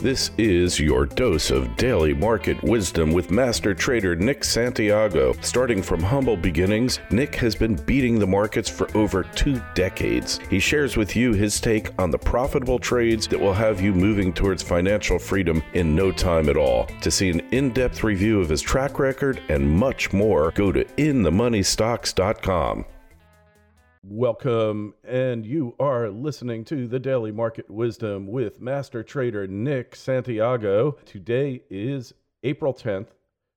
This is your dose of daily market wisdom with master trader Nick Santiago. Starting from humble beginnings, Nick has been beating the markets for over 2 decades. He shares with you his take on the profitable trades that will have you moving towards financial freedom in no time at all. To see an in-depth review of his track record and much more, go to inthemoneystocks.com. Welcome, and you are listening to the Daily Market Wisdom with Master Trader Nick Santiago. Today is April 10th,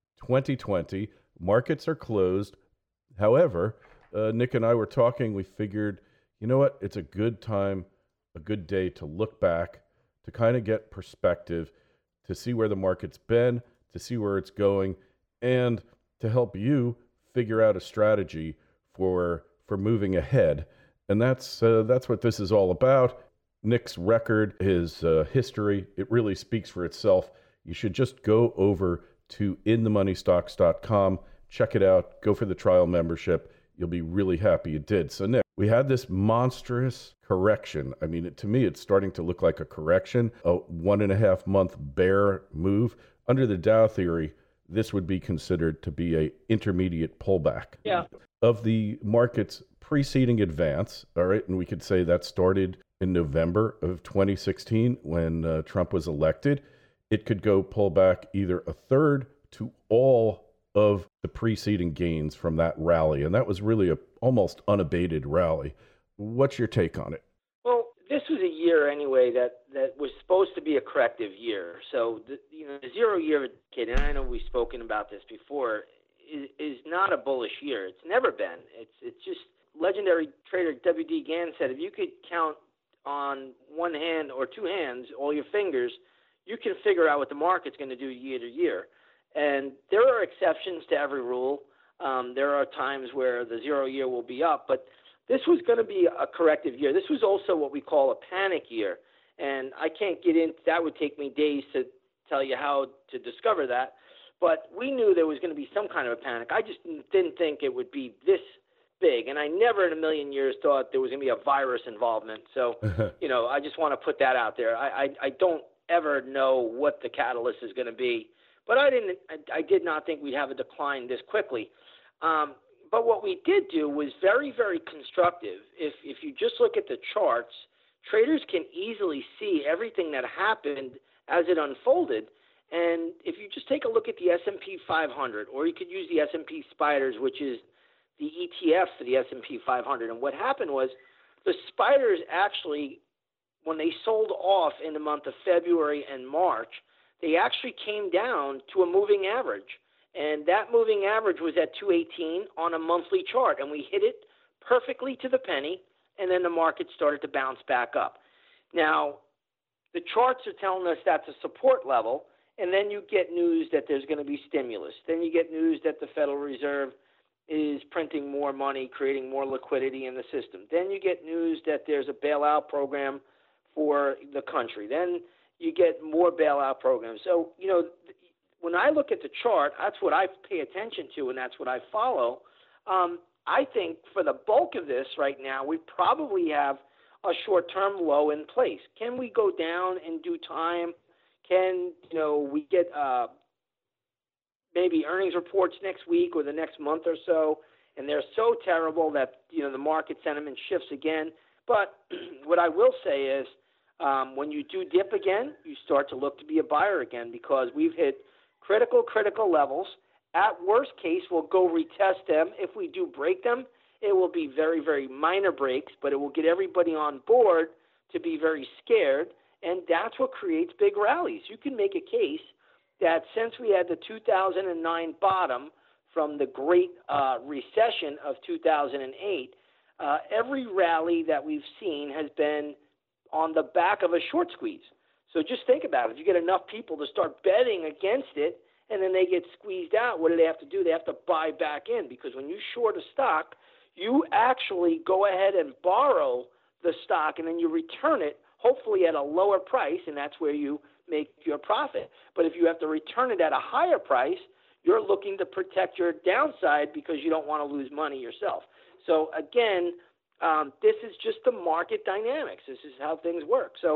2020. Markets are closed. However, Nick and I were talking. We figured, you know what? It's a good time, a good day to look back, to kind of get perspective, to see where the market's been, to see where it's going, and to help you figure out a strategy for moving ahead. And that's what this is all about. Nick's record, his history, it really speaks for itself. You should just go over to inthemoneystocks.com, check it out, go for the trial membership. You'll be really happy you did. So Nick, we had this monstrous correction. I mean, to me, it's starting to look like a correction, a 1.5 month bear move. Under the Dow theory, this would be considered to be a intermediate pullback. Yeah. Of the market's preceding advance, all right, and we could say that started in November of 2016 when Trump was elected. It could go pull back either a third to all of the preceding gains from that rally, and that was really a almost unabated rally. What's your take on it? Well, this was a year anyway that was supposed to be a corrective year. So the 0 year decade, and I know we've spoken about this before, is not a bullish year. It's never been. It's just legendary trader W.D. Gann said, if you could count on one hand or two hands, all your fingers, you can figure out what the market's going to do year to year. And there are exceptions to every rule. There are times where the 0 year will be up, but this was going to be a corrective year. This was also what we call a panic year. And I can't get into that. Would take me days to tell you how to discover that. But we knew there was going to be some kind of a panic. I just didn't think it would be this big. And I never in a million years thought there was going to be a virus involvement. So, I just want to put that out there. I don't ever know what the catalyst is going to be. But I did not think we'd have a decline this quickly. But what we did do was very, very constructive. If you just look at the charts, traders can easily see everything that happened as it unfolded. And if you just take a look at the S&P 500, or you could use the S&P Spiders, which is the ETF for the S&P 500. And what happened was the Spiders actually, when they sold off in the month of February and March, they actually came down to a moving average. And that moving average was at 218 on a monthly chart. And we hit it perfectly to the penny, and then the market started to bounce back up. Now, the charts are telling us that's a support level. And then you get news that there's going to be stimulus. Then you get news that the Federal Reserve is printing more money, creating more liquidity in the system. Then you get news that there's a bailout program for the country. Then you get more bailout programs. So, when I look at the chart, that's what I pay attention to, and that's what I follow. I think for the bulk of this right now, we probably have a short-term low in place. Can we go down in due time? Can we get maybe earnings reports next week or the next month or so, and they're so terrible that the market sentiment shifts again? But what I will say is when you do dip again, you start to look to be a buyer again, because we've hit critical levels. At worst case, we'll go retest them. If we do break them, it will be very, very minor breaks, but it will get everybody on board to be very scared. And that's what creates big rallies. You can make a case that since we had the 2009 bottom from the great recession of 2008, every rally that we've seen has been on the back of a short squeeze. So just think about it. If you get enough people to start betting against it and then they get squeezed out, what do they have to do? They have to buy back in, because when you short a stock, you actually go ahead and borrow the stock and then you return it, hopefully at a lower price, and that's where you make your profit. But if you have to return it at a higher price, you're looking to protect your downside because you don't want to lose money yourself. So again, this is just the market dynamics. This is how things work. So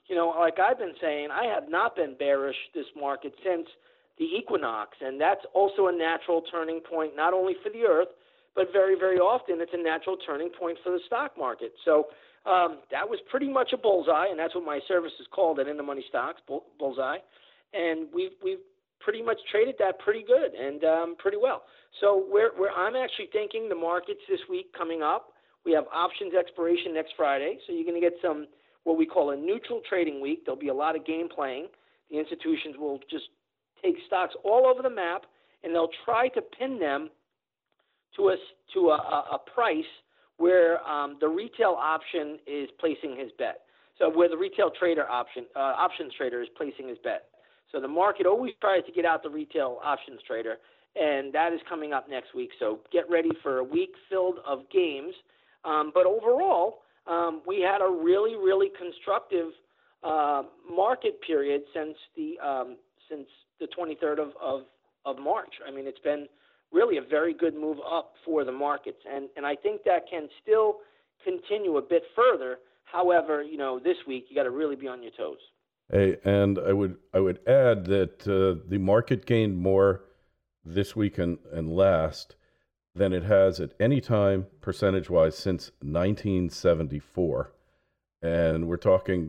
like I've been saying, I have not been bearish this market since the equinox, and that's also a natural turning point, not only for the earth, but very, very often it's a natural turning point for the stock market. So that was pretty much a bullseye, and that's what my service is called, an in-the-money stocks bullseye. And we've pretty much traded that pretty good and pretty well. So where I'm actually thinking the markets this week coming up, we have options expiration next Friday, so you're going to get some what we call a neutral trading week. There'll be a lot of game playing. The institutions will just take stocks all over the map, and they'll try to pin them to a price where the retail option is placing his bet. So where the retail trader options trader is placing his bet. So the market always tries to get out the retail options trader, and that is coming up next week. So get ready for a week filled of games. But overall, we had a really, really constructive market period since the 23rd of March. I mean, it's been really a very good move up for the markets, and I think that can still continue a bit further. However, this week you got to really be on your toes. Hey, and I would add that the market gained more this week and last than it has at any time percentage-wise since 1974. And we're talking,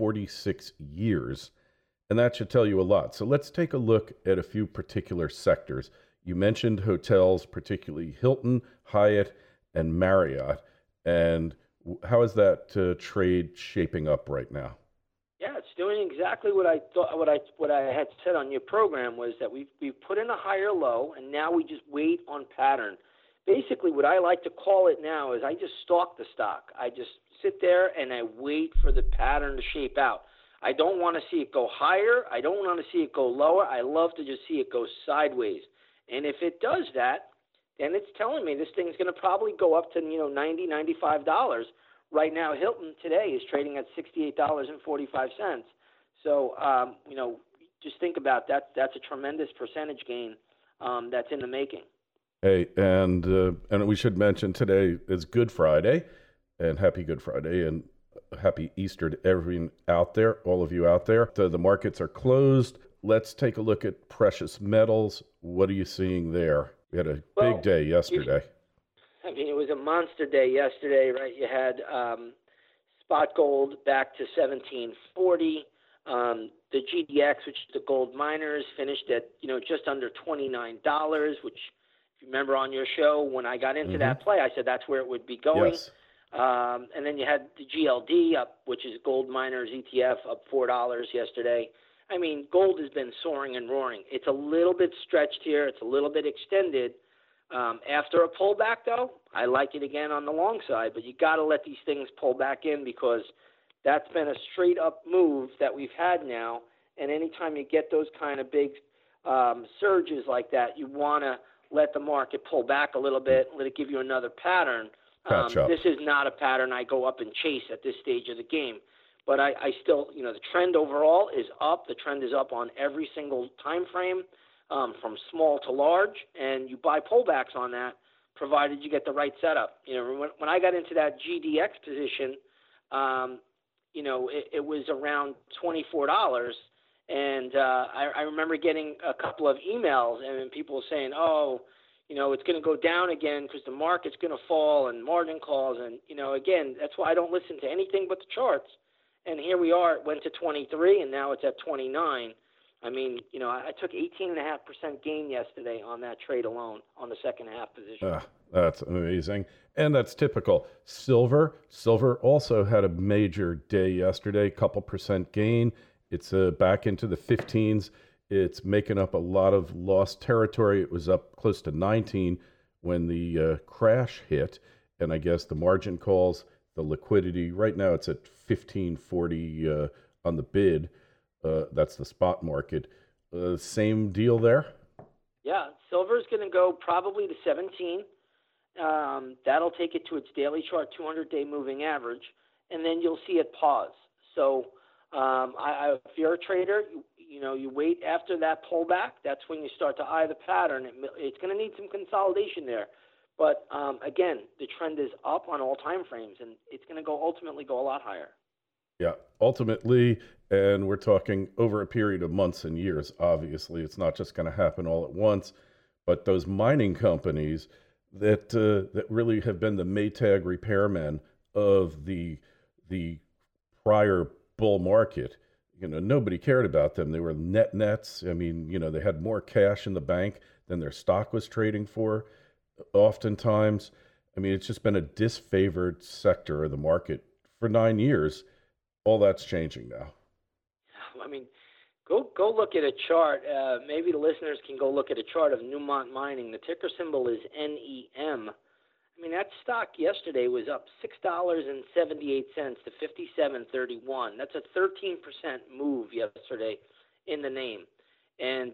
46 years. And that should tell you a lot. So let's take a look at a few particular sectors. You mentioned hotels, particularly Hilton, Hyatt, and Marriott. And how is that trade shaping up right now? Yeah, it's doing exactly what I thought. What I had said on your program was that we've put in a higher low, and now we just wait on pattern. Basically, what I like to call it now is I just stalk the stock. I just sit there and I wait for the pattern to shape out. I don't want to see it go higher. I don't want to see it go lower. I love to just see it go sideways. And if it does that, then it's telling me this thing's going to probably go up to $90, $95. Right now, Hilton today is trading at $68.45. So, just think about that. That's a tremendous percentage gain that's in the making. Hey, and we should mention today is Good Friday, and happy Good Friday, and happy Easter to everyone out there, all of you out there. The markets are closed. Let's take a look at precious metals. What are you seeing there? We had a big day yesterday. It was a monster day yesterday, right? You had spot gold back to 1740. The GDX, which is the gold miners, finished at just under $29, which, if you remember on your show, when I got into that play, I said that's where it would be going. Yes. And then you had the GLD up, which is gold miners ETF, up $4 yesterday. I mean, gold has been soaring and roaring. It's a little bit stretched here. It's a little bit extended. After a pullback, though, I like it again on the long side, but you got to let these things pull back in because that's been a straight up move that we've had now. And anytime you get those kind of big surges like that, you want to let the market pull back a little bit, let it give you another pattern. This is not a pattern I go up and chase at this stage of the game. But I still, the trend overall is up. The trend is up on every single time frame. From small to large, and you buy pullbacks on that, provided you get the right setup. When I got into that GDX position, it was around $24, and I remember getting a couple of emails and people saying, it's going to go down again because the market's going to fall and margin calls, and again, that's why I don't listen to anything but the charts. And here we are, it went to 23, and now it's at 29. I mean, I took 18.5% gain yesterday on that trade alone on the second half position. That's amazing. And that's typical. Silver also had a major day yesterday, couple percent gain. It's back into the 15s. It's making up a lot of lost territory. It was up close to 19 when the crash hit. And I guess the margin calls, the liquidity, right now it's at 1540 on the bid. That's the spot market. Same deal there? Yeah, silver is going to go probably to 17. That'll take it to its daily chart 200-day moving average, and then you'll see it pause. So if you're a trader, you wait after that pullback. That's when you start to eye the pattern. It's going to need some consolidation there. But, again, the trend is up on all time frames, and it's going to ultimately go a lot higher. Yeah, ultimately, and we're talking over a period of months and years. Obviously, it's not just going to happen all at once, but those mining companies that really have been the Maytag repairmen of the prior bull market. Nobody cared about them. They were nets. I mean, they had more cash in the bank than their stock was trading for. Oftentimes, I mean, it's just been a disfavored sector of the market for 9 years. All that's changing now. I mean, go look at a chart. Maybe the listeners can go look at a chart of Newmont Mining. The ticker symbol is NEM. I mean, that stock yesterday was up $6.78 to 57.31. That's a 13% move yesterday in the name. And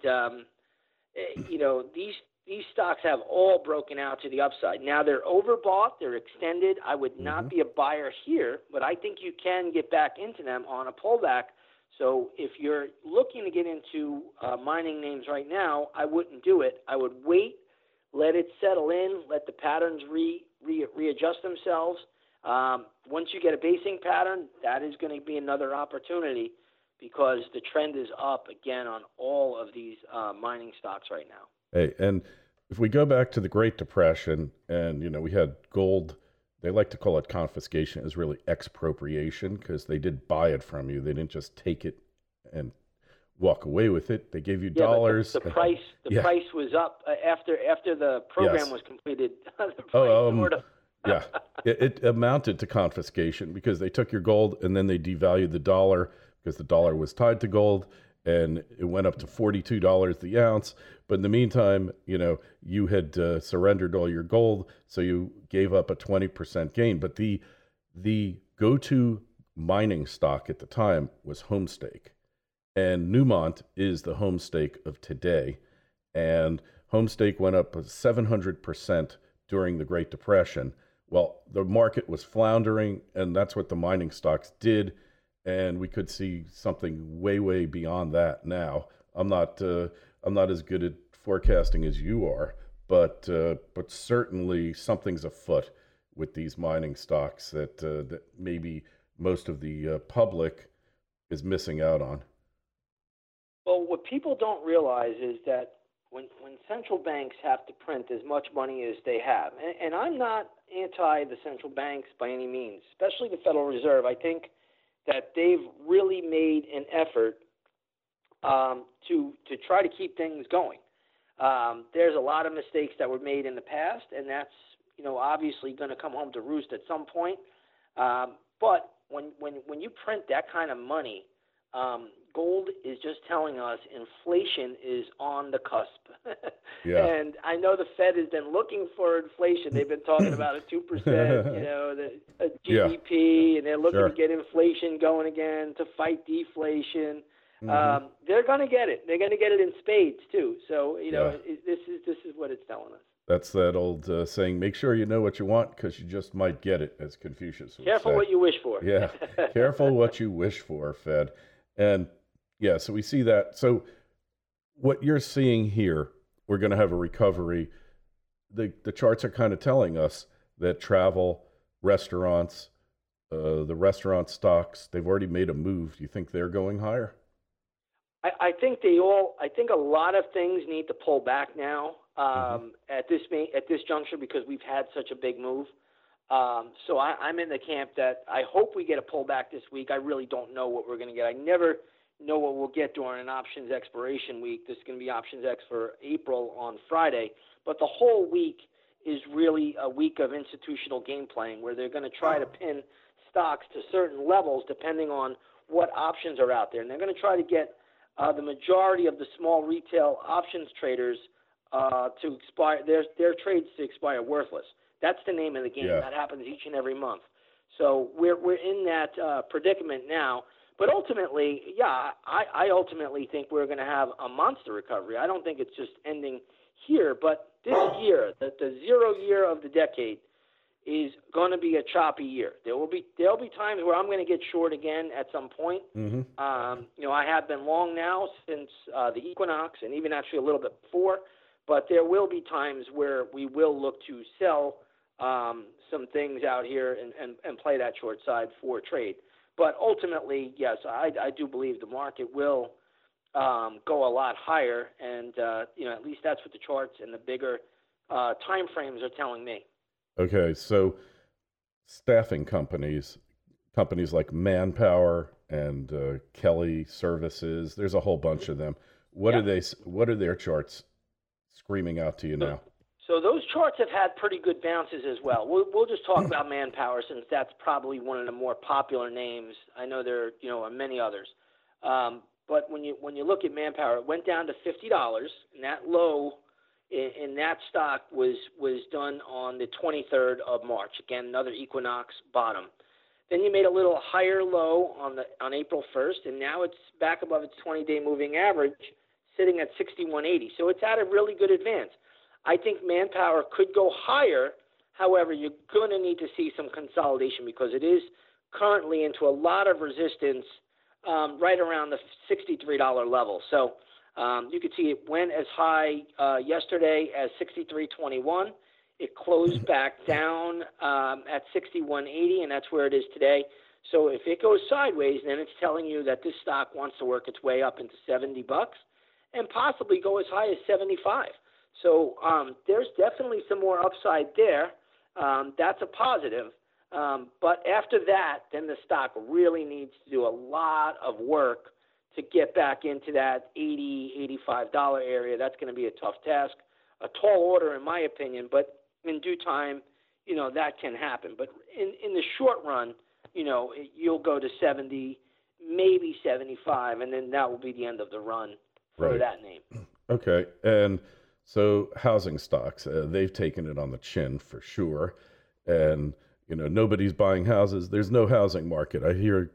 these stocks have all broken out to the upside. Now they're overbought, they're extended. I would not be a buyer here, but I think you can get back into them on a pullback. So if you're looking to get into mining names right now, I wouldn't do it. I would wait, let it settle in, let the patterns readjust themselves. Once you get a basing pattern, that is going to be another opportunity because the trend is up again on all of these mining stocks right now. Hey, and if we go back to the Great Depression and, we had gold, they like to call it confiscation. It was really expropriation because they did buy it from you. They didn't just take it and walk away with it. They gave you dollars. But the price was up after the program was completed. The price yeah, it amounted to confiscation because they took your gold and then they devalued the dollar because the dollar was tied to gold and it went up to $42 the ounce. But in the meantime, you had surrendered all your gold, so you gave up a 20% gain. But the go-to mining stock at the time was Homestake. And Newmont is the Homestake of today. And Homestake went up 700% during the Great Depression. Well, the market was floundering, and that's what the mining stocks did. And we could see something way, way beyond that now. I'm not as good at forecasting as you are, but certainly something's afoot with these mining stocks that maybe most of the public is missing out on. Well, what people don't realize is that when central banks have to print as much money as they have, and I'm not anti the central banks by any means, especially the Federal Reserve. I think that they've really made an effort to try to keep things going. There's a lot of mistakes that were made in the past, and that's obviously going to come home to roost at some point. But when you print that kind of money, gold is just telling us inflation is on the cusp. Yeah. And I know the Fed has been looking for inflation. They've been talking about a 2%, the GDP, and they're looking to get inflation going again to fight deflation. They're going to get it. They're going to get it in spades too. So this is what it's telling us. That's that old saying, make sure you know what you want because you just might get it, as Confucius would Careful say. what you wish for. Yeah, careful what you wish for, Fed. And yeah, so we see that. So what you're seeing here, we're going to have a recovery. The charts are kind of telling us that travel, restaurants, the restaurant stocks, they've already made a move. Do you think they're going higher? I think a lot of things need to pull back now at this juncture because we've had such a big move. So I'm in the camp that I hope we get a pullback this week. I really don't know what we're going to get. I never know what we'll get during an options expiration week. This is going to be options X for April on Friday. But the whole week is really a week of institutional game playing where they're going to try to pin stocks to certain levels depending on what options are out there. And they're going to try to get the majority of the small retail options traders to expire their trades to expire worthless. That's the name of the game. Yeah. That happens each and every month. So we're in that predicament now. But ultimately, I ultimately think we're going to have a monster recovery. I don't think it's just ending here, but this year, the 0 year of the decade, is going to be a choppy year. There'll be times where I'm going to get short again at some point. I have been long now since the equinox, and even actually a little bit before. But there will be times where we will look to sell some things out here and play that short side for trade. But ultimately, yes, I do believe the market will go a lot higher, and at least that's what the charts and the bigger time frames are telling me. Okay, so staffing companies like Manpower and Kelly Services, there's a whole bunch of them. What are Yeah. they? What are their charts screaming out to you So, now? so those charts have had pretty good bounces as well. We'll just talk about Manpower since that's probably one of the more popular names. I know there are many others. But when you look at Manpower, it went down to $50, and that low in that stock was done on the 23rd of March. Again, another equinox bottom. Then you made a little higher low on April 1st, and now it's back above its 20-day moving average, sitting at 61.80. So it's had a really good advance. I think Manpower could go higher. However, you're going to need to see some consolidation because it is currently into a lot of resistance right around the $63 level. So you could see it went as high yesterday as 63.21. It closed back down at 61.80, and that's where it is today. So if it goes sideways, then it's telling you that this stock wants to work its way up into $70 and possibly go as high as 75. So there's definitely some more upside there. That's a positive. But after that, then the stock really needs to do a lot of work to get back into that $80, $85 area. That's going to be a tough task, a tall order in my opinion, but in due time, that can happen. But in the short run, you'll go to 70, maybe 75, and then that will be the end of the run for Right. that name. Okay, and so housing stocks, they've taken it on the chin for sure, and nobody's buying houses. There's no housing market. I hear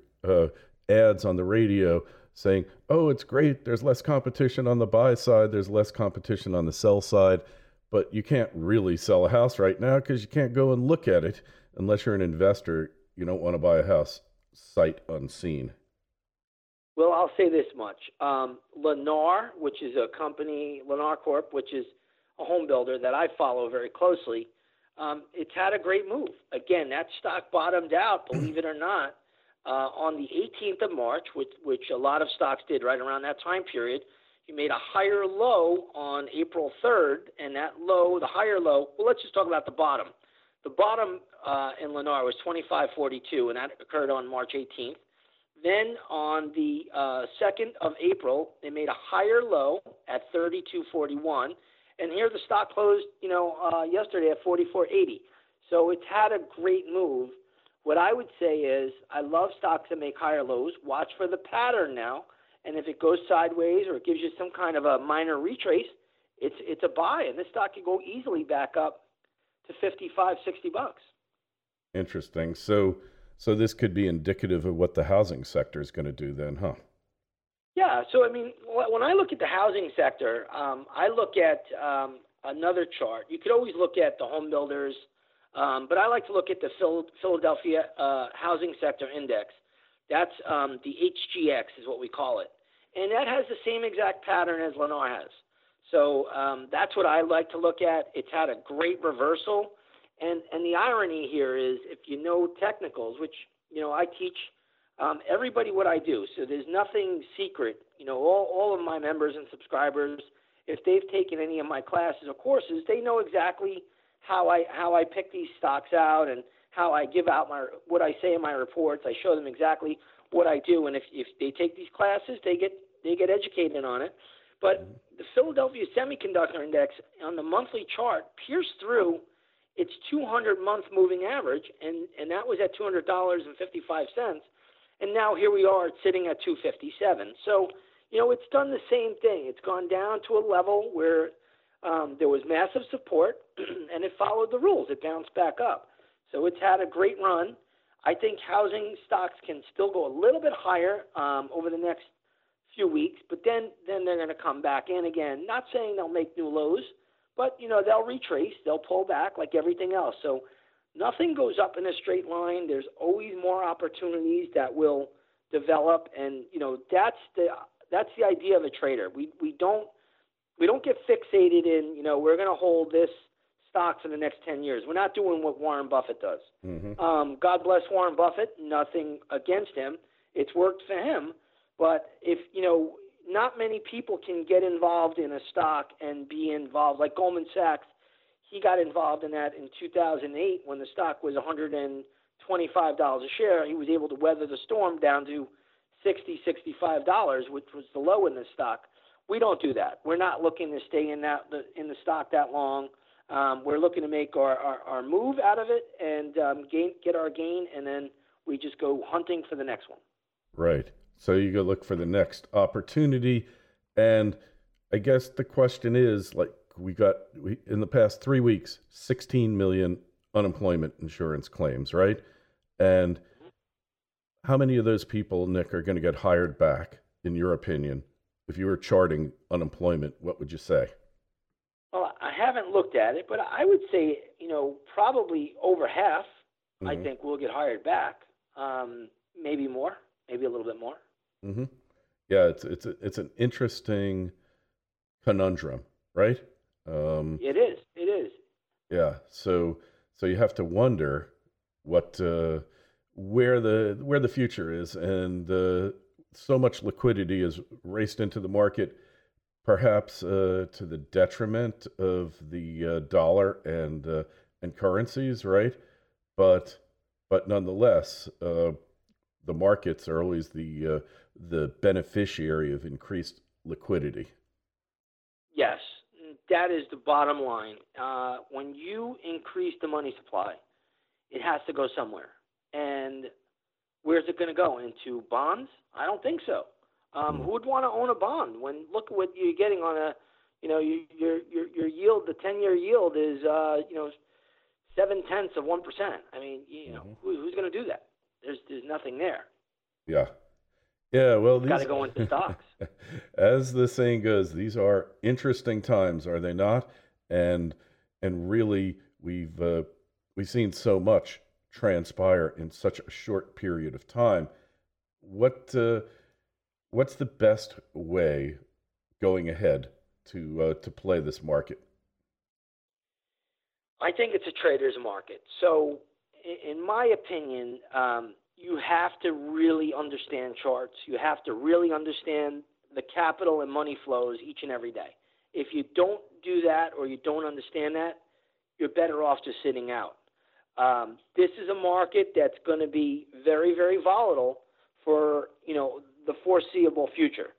ads on the radio saying, "Oh, it's great. There's less competition on the buy side. There's less competition on the sell side." But you can't really sell a house right now because you can't go and look at it unless you're an investor. You don't want to buy a house sight unseen. Well, I'll say this much. Lennar, which is a company, Lennar Corp., which is a home builder that I follow very closely, it's had a great move. Again, that stock bottomed out, believe it or not, on the 18th of March, which a lot of stocks did right around that time period. You made a higher low on April 3rd, and that low, the higher low, well, let's just talk about the bottom. The bottom in Lennar was 25.42, and that occurred on March 18th. Then on the 2nd of April, they made a higher low at 32.41, and here the stock closed, yesterday at 44.80. So it's had a great move. What I would say is I love stocks that make higher lows. Watch for the pattern now. And if it goes sideways or it gives you some kind of a minor retrace, it's a buy, and this stock could go easily back up to $55, $60. Interesting. So this could be indicative of what the housing sector is going to do then, huh? Yeah. So I mean, when I look at the housing sector, I look at another chart. You could always look at the home builders, but I like to look at the Philadelphia Housing Sector Index. That's the HGX is what we call it. And that has the same exact pattern as Lennar has. So that's what I like to look at. It's had a great reversal. And the irony here is if you know technicals, which, I teach everybody what I do. So there's nothing secret. All of my members and subscribers, if they've taken any of my classes or courses, they know exactly how I pick these stocks out and how I give out what I say in my reports. I show them exactly what I do, and if they take these classes, they get educated on it. But the Philadelphia Semiconductor Index on the monthly chart pierced through its 200-month moving average, and that was at $200.55, and now here we are sitting at 257. So, it's done the same thing. It's gone down to a level where there was massive support, and it followed the rules. It bounced back up. So it's had a great run. I think housing stocks can still go a little bit higher over the next few weeks, but then they're going to come back in again. Not saying they'll make new lows, but, they'll retrace. They'll pull back like everything else. So nothing goes up in a straight line. There's always more opportunities that will develop, and, that's the idea of a trader. We don't get fixated in, we're going to hold this stock for the next 10 years. We're not doing what Warren Buffett does. Mm-hmm. God bless Warren Buffett. Nothing against him. It's worked for him. But if, not many people can get involved in a stock and be involved. Like Goldman Sachs, he got involved in that in 2008 when the stock was $125 a share. He was able to weather the storm down to $60, $65, which was the low in the stock. We don't do that. We're not looking to stay in the stock that long. We're looking to make our move out of it and get our gain, and then we just go hunting for the next one. Right. So you go look for the next opportunity. And I guess the question is, like, we in the past 3 weeks, 16 million unemployment insurance claims, right? And how many of those people, Nick, are going to get hired back, in your opinion? If you were charting unemployment, what would you say? Well, I haven't looked at it, but I would say, probably over half, I think, will get hired back. Maybe more, maybe a little bit more. Mm-hmm. Yeah, it's an interesting conundrum, right? It is. Yeah, so you have to wonder what where the future is, and so much liquidity is raced into the market, perhaps to the detriment of the dollar and currencies, right? But nonetheless, the markets are always the beneficiary of increased liquidity. Yes, that is the bottom line. When you increase the money supply, it has to go somewhere. And where's it going to go? Into bonds? I don't think so. Who would want to own a bond when look at what you're getting on a, your yield, the 10-year yield is 0.7%. I mean, who's going to do that? There's nothing there. Yeah. Yeah, well, these got to go into stocks. As the saying goes, these are interesting times, are they not? And really, we've seen so much transpire in such a short period of time. What's the best way going ahead to play this market? I think it's a trader's market. So, in my opinion, you have to really understand charts. You have to really understand the capital and money flows each and every day. If you don't do that or you don't understand that, you're better off just sitting out. This is a market that's going to be very, very volatile for, the foreseeable future.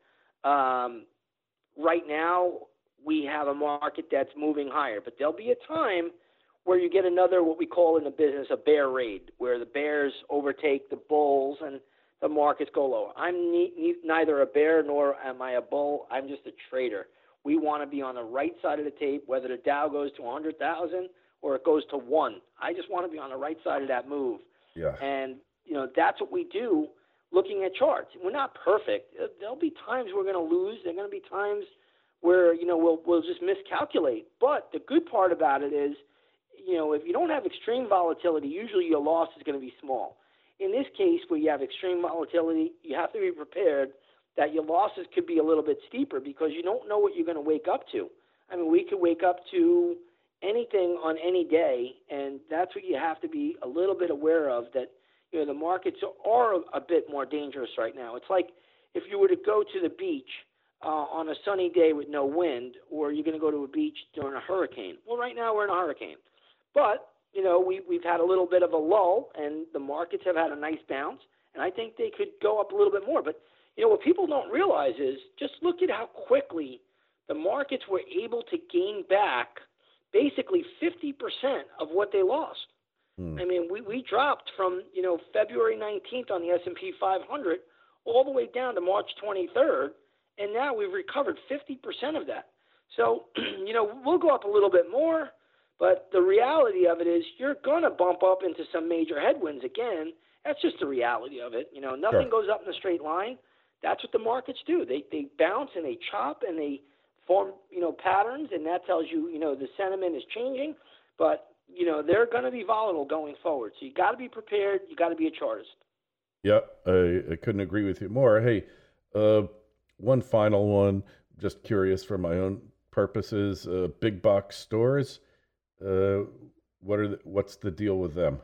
Right now, we have a market that's moving higher, but there'll be a time where you get another, what we call in the business, a bear raid, where the bears overtake the bulls and the markets go lower. I'm neither a bear nor am I a bull. I'm just a trader. We want to be on the right side of the tape, whether the Dow goes to 100,000 or it goes to 1. I just want to be on the right side of that move. Yeah. And, that's what we do looking at charts. We're not perfect. There'll be times we're going to lose. There are going to be times where, we'll just miscalculate. But the good part about it is, if you don't have extreme volatility, usually your loss is going to be small. In this case, where you have extreme volatility, you have to be prepared that your losses could be a little bit steeper because you don't know what you're going to wake up to. I mean, we could wake up to anything on any day, and that's what you have to be a little bit aware of, that the markets are a bit more dangerous right now. It's like if you were to go to the beach on a sunny day with no wind, or you're going to go to a beach during a hurricane. Well, right now we're in a hurricane. But, we've had a little bit of a lull, and the markets have had a nice bounce, and I think they could go up a little bit more. But, what people don't realize is just look at how quickly the markets were able to gain back basically 50% of what they lost. I mean, we dropped from, February 19th on the S&P 500 all the way down to March 23rd, and now we've recovered 50% of that. So, we'll go up a little bit more. But the reality of it is you're going to bump up into some major headwinds again. That's just the reality of it. Nothing Sure. goes up in a straight line. That's what the markets do. They bounce and they chop and they form, patterns, and that tells you, the sentiment is changing. But, they're going to be volatile going forward. So you got to be prepared. You got to be a chartist. Yeah, I couldn't agree with you more. Hey, one final one, just curious for my own purposes, big box stores. What's the deal with them?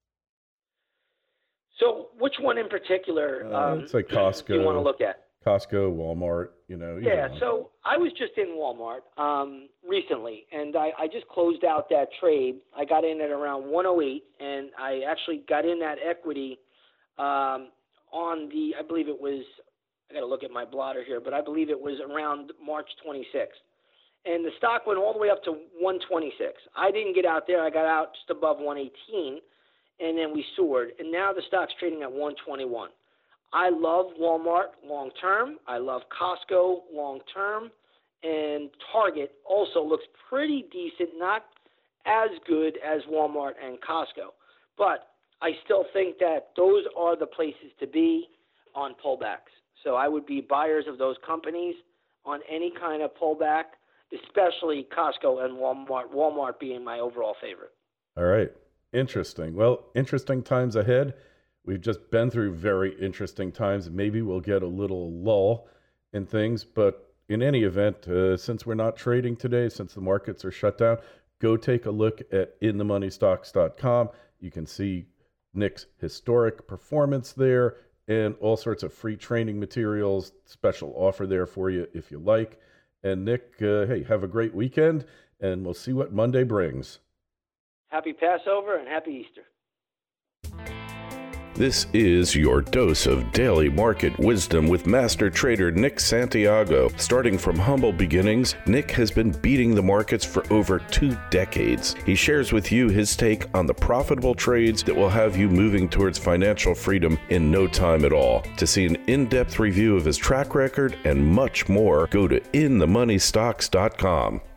So which one in particular it's like Costco. do you want to look at? Costco, Walmart, Yeah, so I was just in Walmart recently, and I just closed out that trade. I got in at around 108, and I actually got in that equity on I believe it was, I got to look at my blotter here, but I believe it was around March 26th. And the stock went all the way up to 126. I didn't get out there. I got out just above 118, and then we soared. And now the stock's trading at 121. I love Walmart long-term. I love Costco long-term. And Target also looks pretty decent, not as good as Walmart and Costco. But I still think that those are the places to be on pullbacks. So I would be buyers of those companies on any kind of pullback, especially Costco and Walmart, Walmart being my overall favorite. All right. Interesting. Well, interesting times ahead. We've just been through very interesting times. Maybe we'll get a little lull in things, but in any event, since we're not trading today, since the markets are shut down, go take a look at inthemoneystocks.com. You can see Nick's historic performance there and all sorts of free training materials, special offer there for you if you like. And Nick, hey, have a great weekend, and we'll see what Monday brings. Happy Passover and happy Easter. This is your dose of daily market wisdom with master trader Nick Santiago. Starting from humble beginnings, Nick has been beating the markets for over 2 decades. He shares with you his take on the profitable trades that will have you moving towards financial freedom in no time at all. To see an in-depth review of his track record and much more, go to inthemoneystocks.com.